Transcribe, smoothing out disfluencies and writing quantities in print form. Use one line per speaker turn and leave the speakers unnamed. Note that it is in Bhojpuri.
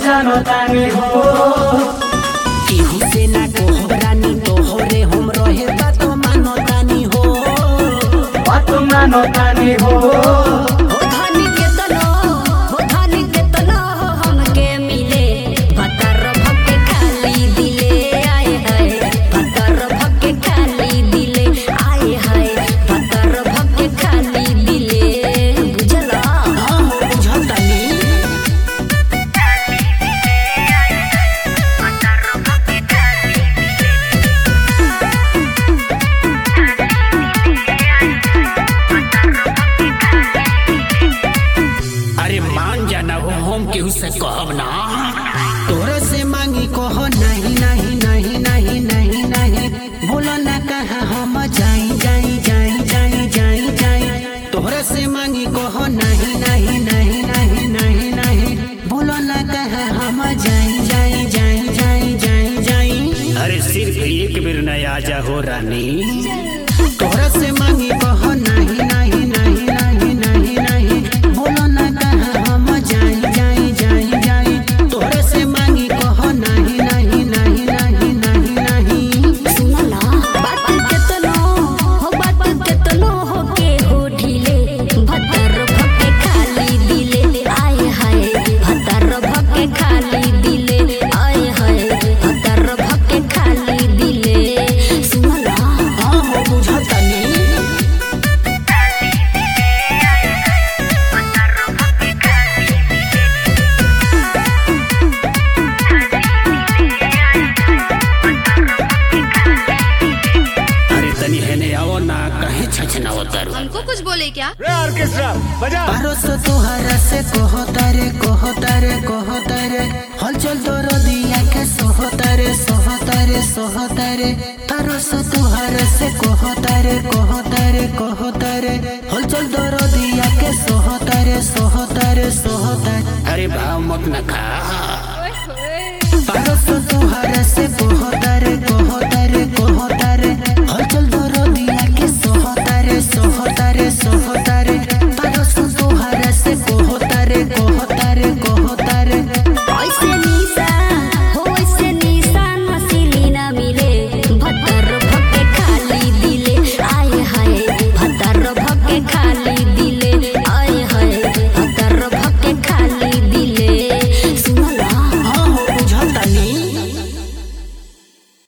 जानो तानी हो
केहू से ना कोहरानी तोहरे हम रहे बात मानो तानी हो
बात मानो तानी हो
केहू से कहब ना तोरे से मांगी कहो नहीं नहीं नहीं नहीं नहीं नहीं बोलो ना कहा हम जाई जाई जाई जाई जाई जाई तोरे से मांगी कहो नहीं नहीं नहीं नहीं नहीं नहीं बोलो ना कहा हम जाई जाई जाई जाई जाई जाई।
अरे सिर्फ एक बेर नया जा हो रानी
तोरे से मांगी कहो नहीं नहीं नहीं नहीं नहीं नहीं बोलो ना कहा हम जाई जाई जाई जाई तोरे से मांगी कहो नहीं नहीं नहीं नहीं नहीं नहीं।
सुनला बात केतनो हो के हो ढीले भतर भके खाली दिले आए हाय भतर भके खाली दिले आए हाय भतर भके खाली दिले सुनला
हां हो बुझता नहीं
हमको कुछ बोले क्या?
ऑर्केस्ट्रा बजा।
भरोसा तुहरा से कहो तारे कहो तारे कहो तारे हलचल तोर दिया के सोहो तारे सोहो तारे सोहो तारे भरोसा तुहरा से कहो तारे कहो तारे कहो तारे हलचल तोर दिया के सोहो तारे सोहो तारे सोहो तारे।
अरे भाव मत न खा
भरोसा तुहरा से कहो तारे कहो तारे कहो तारे हलचल तोर दिया के सोहो तारे सोहो तारे सोहो तारे भरोसा तुहरा से कहो तारे कहो तारे कहो तारे।
ऐसे निशान मसीली ना मिले भतर भके खाली दिले आए हाय भतर भके खाली